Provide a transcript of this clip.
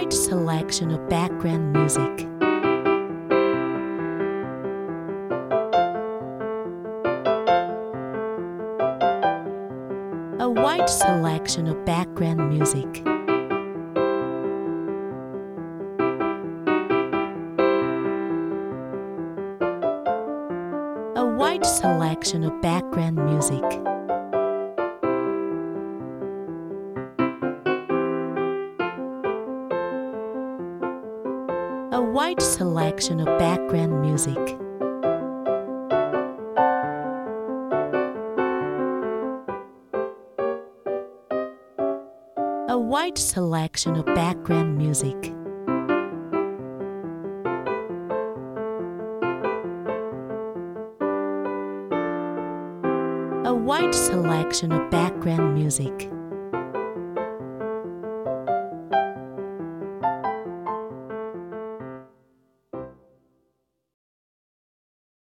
wide selection of background music. A wide selection of background music. A wide selection of background music. A wide selection of background music. A wide selection of background music. A wide selection of background music.